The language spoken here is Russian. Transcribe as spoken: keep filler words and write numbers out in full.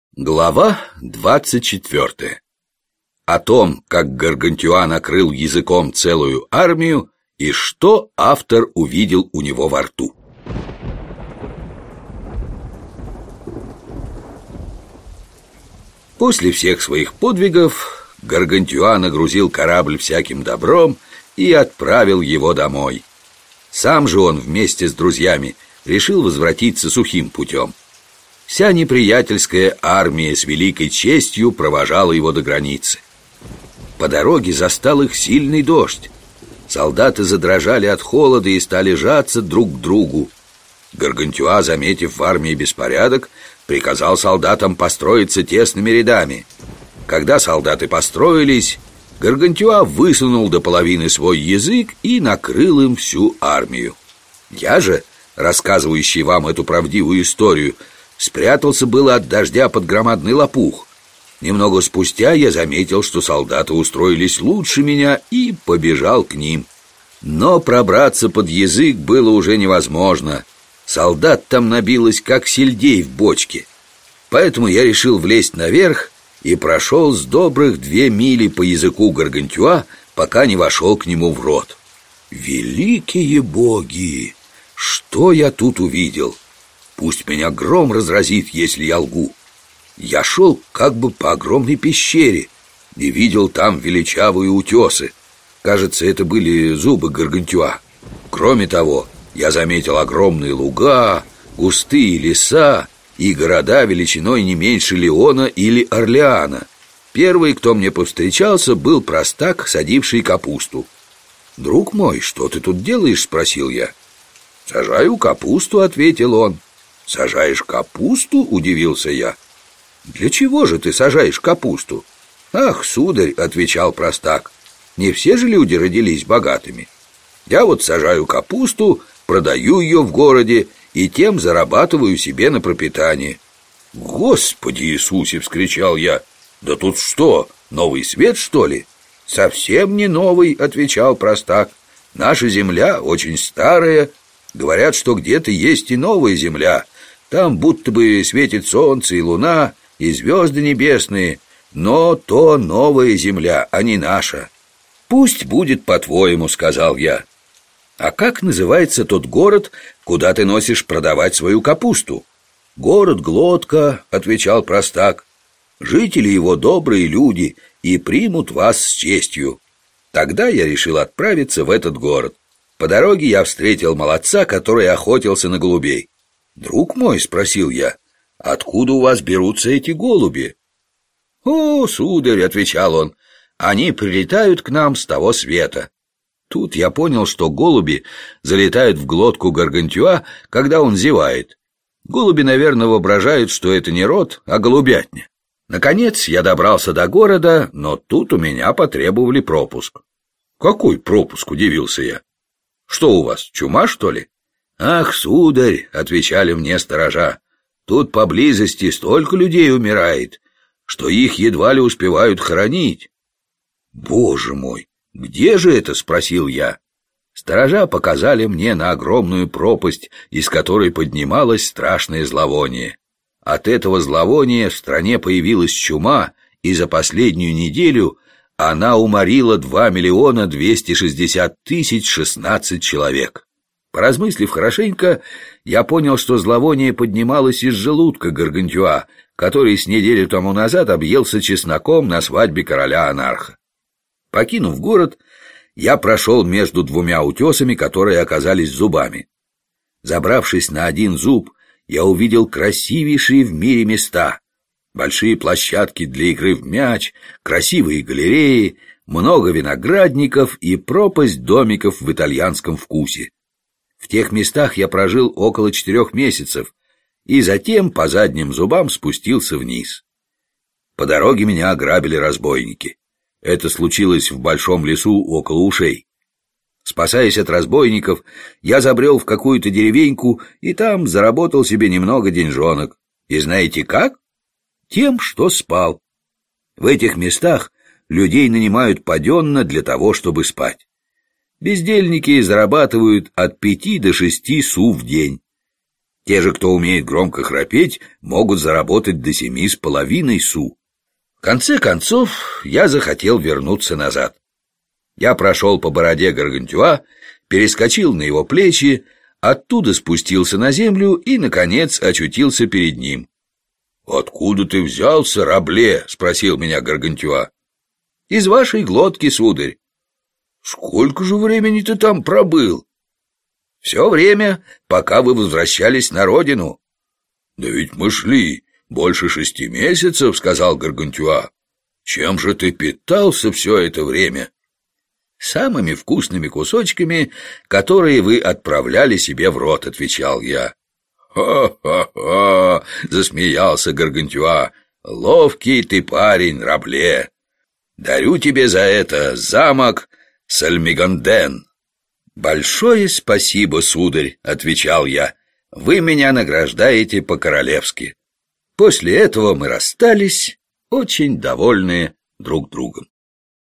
Глава двадцать четвёртая. О том, как Гаргантюа накрыл языком целую армию и что автор увидел у него во рту. После всех своих подвигов Гаргантюа нагрузил корабль всяким добром и отправил его домой. Сам же он вместе с друзьями решил возвратиться сухим путем. Вся неприятельская армия с великой честью провожала его до границы. По дороге застал их сильный дождь. Солдаты задрожали от холода и стали жаться друг к другу. Гаргантюа, заметив в армии беспорядок, приказал солдатам построиться тесными рядами. Когда солдаты построились, Гаргантюа высунул до половины свой язык и накрыл им всю армию. Я же, рассказывающий вам эту правдивую историю, спрятался было от дождя под громадный лопух. Немного спустя я заметил, что солдаты устроились лучше меня, и побежал к ним. Но пробраться под язык было уже невозможно. Солдат там набилось, как сельдей в бочке. Поэтому я решил влезть наверх и прошел с добрых две мили по языку Гаргантюа, пока не вошел к нему в рот. Великие боги! Что я тут увидел? Пусть меня гром разразит, если я лгу. Я шел как бы по огромной пещере и видел там величавые утесы. Кажется, это были зубы Гаргантюа. Кроме того, я заметил огромные луга, густые леса и города величиной не меньше Леона или Орлеана. Первый, кто мне повстречался, был простак, садивший капусту. «Друг мой, что ты тут делаешь?» — спросил я. «Сажаю капусту», — ответил он. «Сажаешь капусту?» — удивился я. «Для чего же ты сажаешь капусту?» «Ах, сударь», — отвечал простак, — «не все же люди родились богатыми. Я вот сажаю капусту, продаю ее в городе и тем зарабатываю себе на пропитание». «Господи Иисусе!» — вскричал я. «Да тут что, новый свет, что ли?» «Совсем не новый», — отвечал простак. «Наша земля очень старая. Говорят, что где-то есть и новая земля. Там будто бы светит солнце и луна, и звезды небесные. Но то новая земля, а не наша». «Пусть будет по-твоему», — сказал я. «А как называется тот город, куда ты носишь продавать свою капусту?» «Город Глотка», — отвечал простак. «Жители его добрые люди и примут вас с честью». Тогда я решил отправиться в этот город. По дороге я встретил молодца, который охотился на голубей. «Друг мой», — спросил я, — «откуда у вас берутся эти голуби?» «О, сударь», — отвечал он, — «они прилетают к нам с того света». Тут я понял, что голуби залетают в глотку Гаргантюа, когда он зевает. Голуби, наверное, воображают, что это не рот, а голубятня. Наконец я добрался до города, но тут у меня потребовали пропуск. «Какой пропуск?» — удивился я. «Что у вас, чума, что ли?» «Ах, сударь», — отвечали мне сторожа, — «тут поблизости столько людей умирает, что их едва ли успевают хоронить». «Боже мой, где же это?» — спросил я. Сторожа показали мне на огромную пропасть, из которой поднималось страшное зловоние. От этого зловония в стране появилась чума, и за последнюю неделю она уморила два миллиона двести шестьдесят тысяч шестнадцать человек. Поразмыслив хорошенько, я понял, что зловоние поднималось из желудка Гаргантюа, который с неделю тому назад объелся чесноком на свадьбе короля-анарха. Покинув город, я прошел между двумя утесами, которые оказались зубами. Забравшись на один зуб, я увидел красивейшие в мире места. Большие площадки для игры в мяч, красивые галереи, много виноградников и пропасть домиков в итальянском вкусе. В тех местах я прожил около четырех месяцев и затем по задним зубам спустился вниз. По дороге меня ограбили разбойники. Это случилось в большом лесу около ушей. Спасаясь от разбойников, я забрел в какую-то деревеньку и там заработал себе немного деньжонок. И знаете как? Тем, что спал. В этих местах людей нанимают паденно для того, чтобы спать. Бездельники зарабатывают от пяти до шести су в день. Те же, кто умеет громко храпеть, могут заработать до семи с половиной су. В конце концов, я захотел вернуться назад. Я прошел по бороде Гаргантюа, перескочил на его плечи, оттуда спустился на землю и, наконец, очутился перед ним. «Откуда ты взялся, Рабле?» — спросил меня Гаргантюа. «Из вашей глотки, сударь». «Сколько же времени ты там пробыл?» «Все время, пока вы возвращались на родину». «Да ведь мы шли больше шести месяцев», — сказал Гаргантюа. «Чем же ты питался все это время?» «Самыми вкусными кусочками, которые вы отправляли себе в рот», — отвечал я. «Ха-ха-ха!» — засмеялся Гаргантюа. «Ловкий ты парень, Рабле! Дарю тебе за это замок Сальмиганден». «Большое спасибо, сударь», — отвечал я. «Вы меня награждаете по-королевски». После этого мы расстались, очень довольные друг другом.